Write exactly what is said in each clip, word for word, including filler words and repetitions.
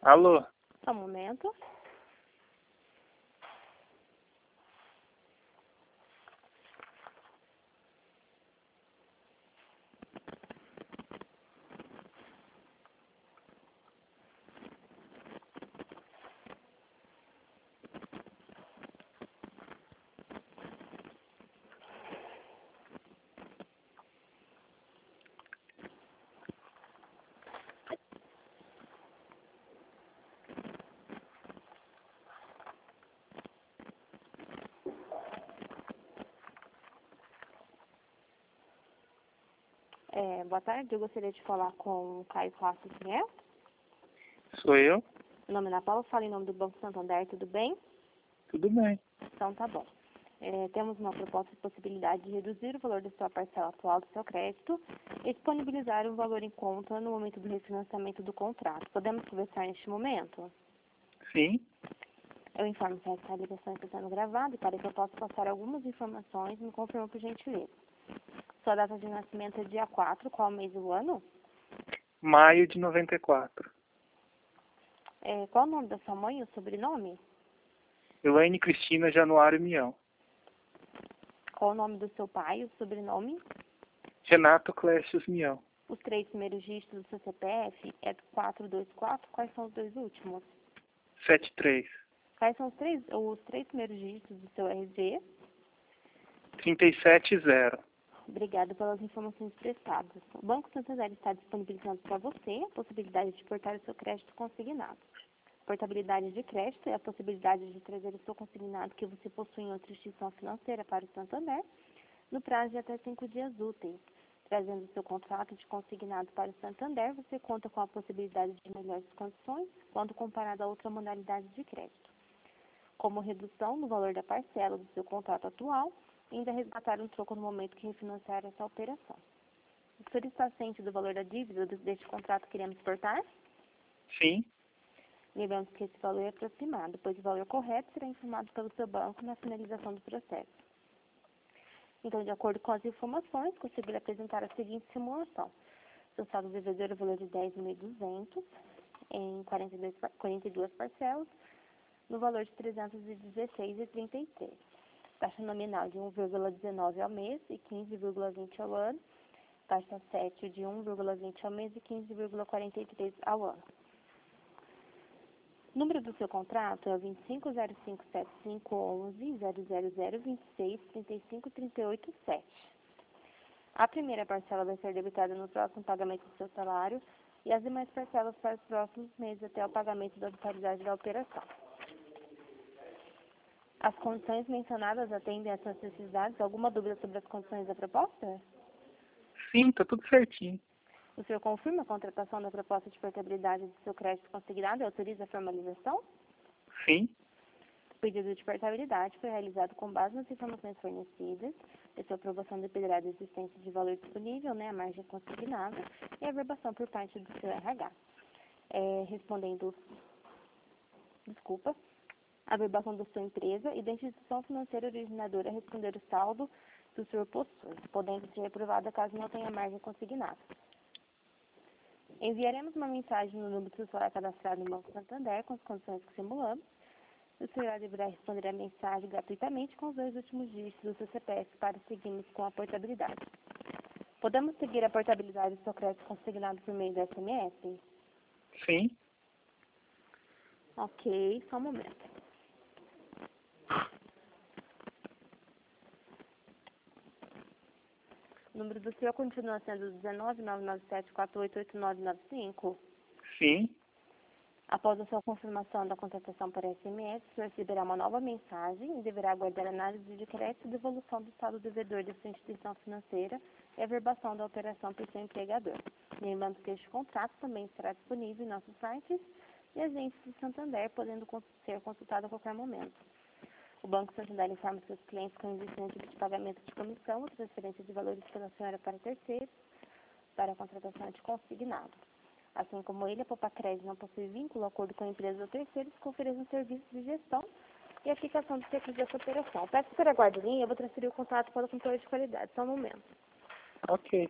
Alô? Só um momento. É, boa tarde, eu gostaria de falar com o Caio Castro Pinheiro. Sou eu? Meu nome é Ana Paula, falo em nome do Banco Santander, tudo bem? Tudo bem. Então tá bom. É, temos uma proposta de possibilidade de reduzir o valor da sua parcela atual do seu crédito e disponibilizar o valor em conta no momento do refinanciamento do contrato. Podemos conversar neste momento? Sim? Eu informo que essa ligação está sendo gravada e para que eu possa passar algumas informações, me confirma por gentileza. Sua data de nascimento é dia quatro, qual mês do ano? Maio de noventa e quatro. É, qual o nome da sua mãe e o sobrenome? Elaine Cristina Januário Mião. Qual o nome do seu pai e o sobrenome? Renato Clécius Mião. Os três primeiros dígitos do seu C P F é quatro dois quatro, quais são os dois últimos? setenta e três. Quais são os três, os três primeiros dígitos do seu R G? trinta e sete zero. Obrigada pelas informações prestadas. O Banco Santander está disponibilizando para você a possibilidade de portar o seu crédito consignado. Portabilidade de crédito é a possibilidade de trazer o seu consignado que você possui em outra instituição financeira para o Santander no prazo de até cinco dias úteis. Trazendo o seu contrato de consignado para o Santander, você conta com a possibilidade de melhores condições quando comparado a outra modalidade de crédito, como redução no valor da parcela do seu contrato atual e ainda resgatar um troco no momento que refinanciar essa operação. O senhor está ciente do valor da dívida deste contrato que queremos portar? Sim? Lembramos que esse valor é aproximado, pois o valor correto será informado pelo seu banco na finalização do processo. Então, de acordo com as informações, consigo lhe apresentar a seguinte simulação. Seu saldo devedor é o valor de dez mil e duzentos em quarenta e dois, quarenta e duas parcelas, no valor de trezentos e dezesseis reais e trinta e três centavos. Taxa nominal de um vírgula dezenove ao mês e quinze vírgula vinte ao ano. Taxa sete de um vírgula vinte ao mês e quinze vírgula quarenta e três ao ano. O número do seu contrato é o vinte e cinco zero cinco sete cinco onze zero zero zero vinte e seis trinta e cinco trinta e oito sete. A primeira parcela vai ser debitada no próximo pagamento do seu salário e as demais parcelas para os próximos meses até o pagamento da totalidade da operação. As condições mencionadas atendem a essas necessidades? Alguma dúvida sobre as condições da proposta? Sim, tá tudo certinho. O senhor confirma a contratação da proposta de portabilidade do seu crédito consignado e autoriza a formalização? Sim? O pedido de portabilidade foi realizado com base nas informações fornecidas, e sua aprovação dependerá da existência de valor disponível, né, a margem consignada, e a averbação por parte do seu R H. É, respondendo, desculpa, a averbação da sua empresa e da instituição financeira originadora a responder o saldo que o senhor possui, podendo ser reprovada caso não tenha margem consignada. Enviaremos uma mensagem no número que o senhor é cadastrado no Banco Santander com as condições que simulamos. O senhor deverá responder a mensagem gratuitamente com os dois últimos dígitos do seu C P F para seguirmos com a portabilidade. Podemos seguir a portabilidade do seu crédito consignado por meio do S M S? Sim? Ok, só um momento. O número do senhor continua sendo dezenove nove nove sete quatro oito oito nove nove cinco? Sim? Após a sua confirmação da contratação por S M S, o senhor receberá uma nova mensagem e deverá aguardar análise de crédito e devolução do saldo devedor da sua instituição financeira e a averbação da operação por seu empregador. Lembrando que este contrato também estará disponível em nossos sites e agentes do Santander, podendo ser consultado a qualquer momento. O Banco Santander informa seus clientes com existência de pagamento de comissão ou transferência de valores pela senhora para terceiros para a contratação de consignado. Assim como ele, a Poupa Crédito não possui vínculo, acordo com a empresa ou terceiros que ofereçam serviços de gestão e aplicação dos recursos dessa operação. Peço que aguarde em linha, eu vou transferir o contato para o controle de qualidade. Só um momento. Ok.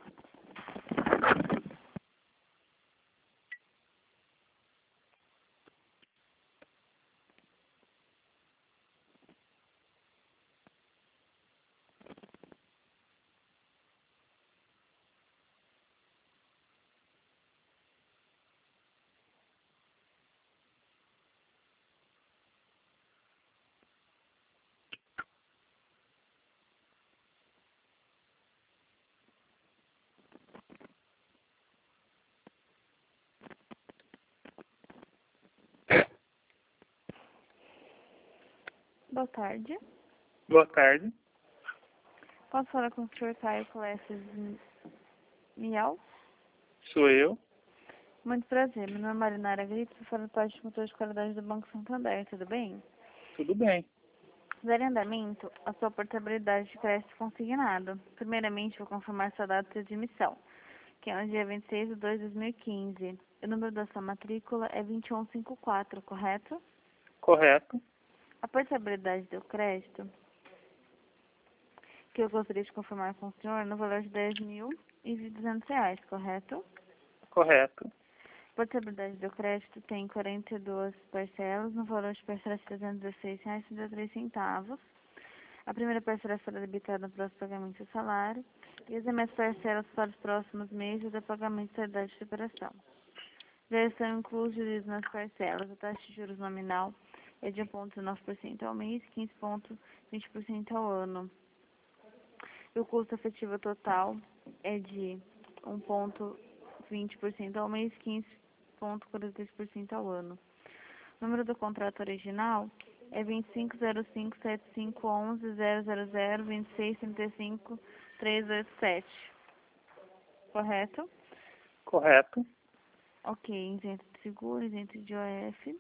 boa tarde. Boa tarde. Posso falar com o senhor Caio Clécio Miau? Sou eu. Muito prazer. Meu nome é Marinara Grito, sou fora parte de motor de qualidade do Banco Santander, tudo bem? Tudo bem. Dar em andamento a sua portabilidade de crédito consignado. Primeiramente, vou confirmar sua data de emissão, que é no dia vinte e seis de dois de dois mil e quinze. O número da sua matrícula é vinte e um cinquenta e quatro, correto? Correto. A portabilidade do crédito, que eu gostaria de confirmar com o senhor, no valor de dez mil e duzentos reais, correto? Correto. A portabilidade do crédito tem quarenta e duas parcelas, no valor de parcela de trezentos e dezesseis reais e trinta e três centavos. A primeira parcela será debitada no próximo pagamento do salário e as demais parcelas para os próximos meses do pagamento da idade de operação. Já estão incluídos nas parcelas a taxa de juros nominal é de um vírgula dezenove por cento ao mês e quinze vírgula vinte por cento ao ano. E o custo efetivo total é de um vírgula vinte por cento ao mês e quinze vírgula quarenta e três por cento ao ano. O número do contrato original é vinte e cinco zero cinco sete cinco um um zero zero zero vinte e seis trinta e cinco trezentos e oitenta e sete. Correto? Correto. Ok, isento de seguro, isento de O F.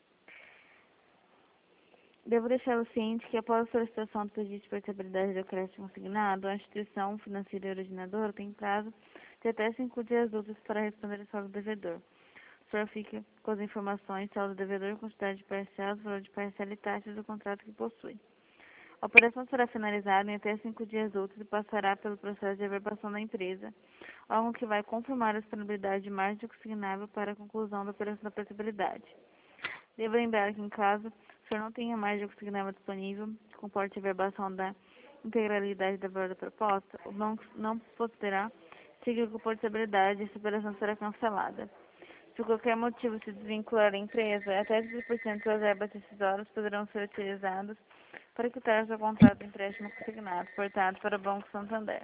Devo deixá-lo ciente que após a solicitação do pedido de portabilidade do crédito consignado, a instituição financeira originadora tem prazo de até cinco dias úteis para responder ao saldo devedor. O senhor fica com as informações, saldo devedor, quantidade de parcelas, valor de parcela e taxas do contrato que possui. A operação será finalizada em até cinco dias úteis e passará pelo processo de averbação da empresa, algo que vai confirmar a disponibilidade de margem consignável para a conclusão da operação da portabilidade. Devo lembrar que, em caso o senhor não tenha margem consignável disponível, comporte a averbação da integralidade da valor da proposta, o banco não poderá seguir com portabilidade e essa operação será cancelada. Se por qualquer motivo se desvincular da empresa, até trinta por cento das verbas decisórias poderão ser utilizadas para quitar seu contrato de empréstimo consignado, portado para o Banco Santander.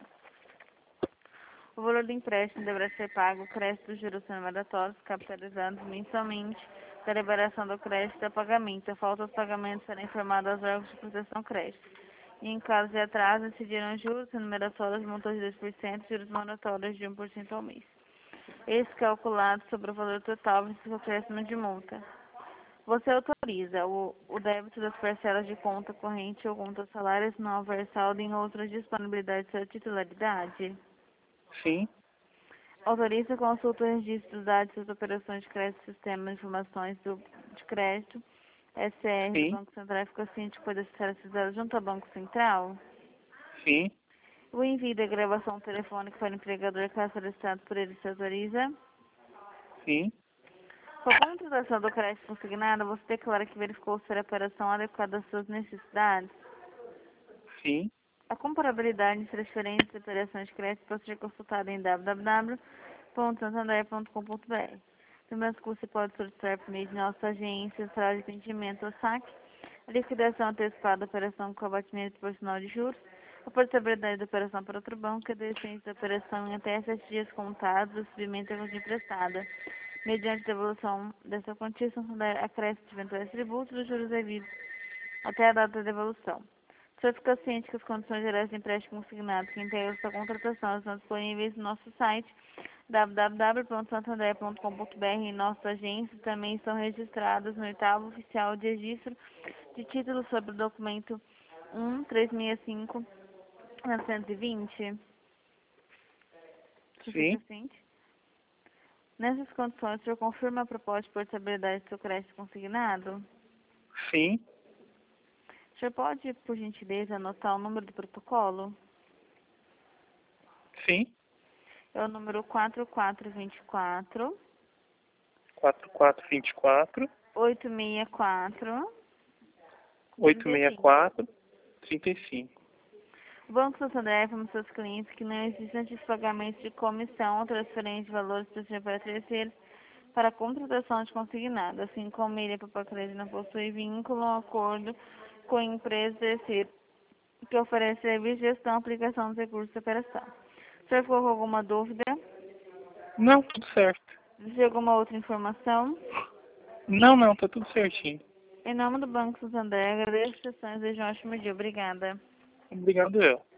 O valor do empréstimo deverá ser pago, crédito dos juros mandatórios, capitalizados mensalmente, da liberação do crédito a pagamento. A falta dos pagamentos será informada aos órgãos de proteção crédito. E em caso de atraso, incidirão juros, remuneratórios de montante de dois por cento e juros mandatórios de um por cento ao mês. Esse calculado sobre o valor total vezes o acréscimo de multa. Você autoriza o, o débito das parcelas de conta corrente ou conta salários não haver saldo em outras disponibilidades de sua titularidade? Sim. Autoriza a consulta e registro dos dados das operações de crédito do Sistema de Informações do, de Crédito, S R, do Sim. Banco Central, fica ciente que pode ser acessado junto ao Banco Central? Sim. O envio da gravação telefônica para o empregador, caso solicitado por ele, se autoriza? Sim. Com a contratação do crédito consignado, você declara que verificou ser a operação adequada às suas necessidades? Sim. A comparabilidade entre as diferentes operações de crédito pode ser consultada em w w w ponto santander ponto com ponto b r. Lembrando que você pode solicitar por meio de nossa agência, sala de atendimento ou saque, a liquidação antecipada da operação com abatimento proporcional de juros, a portabilidade da operação para outro banco, a desistência da operação em até sete dias contados, o recebimento da quantia emprestada. Mediante a devolução dessa quantia, Santander acresce de eventuais tributos dos juros devidos até a data da devolução. O senhor fica ciente que as condições gerais de empréstimo consignado que integram sua contratação estão disponíveis no nosso site w w w ponto santander ponto com ponto b r e em nossa agência também estão registradas no oitavo oficial de registro de títulos sobre o documento um três seis cinco novecentos e vinte. Você Sim. fica ciente? Nessas condições, o senhor confirma a proposta de portabilidade do seu crédito consignado? Sim. O senhor pode, por gentileza, anotar o número do protocolo? Sim. É o número quatro quatro dois quatro, quatro quatro dois quatro, oito seis quatro, oito trinta e seis cinco. quatro, trinta e cinco. O Banco Santander informa aos seus clientes que não existe antecipagamento de comissão ou transferência de valores para terceiros para a contratação de consignado, assim como ele, para crédito, não possui vínculo ou acordo com a empresa terceira que oferece serviço de gestão e aplicação dos recursos de operação. O senhor ficou com alguma dúvida? Não, tudo certo. Deseja alguma outra informação? Não, não, tá tudo certinho. Em nome do Banco Santander, agradeço a sessão e desejo um ótimo dia. Obrigada. Obrigado, eu.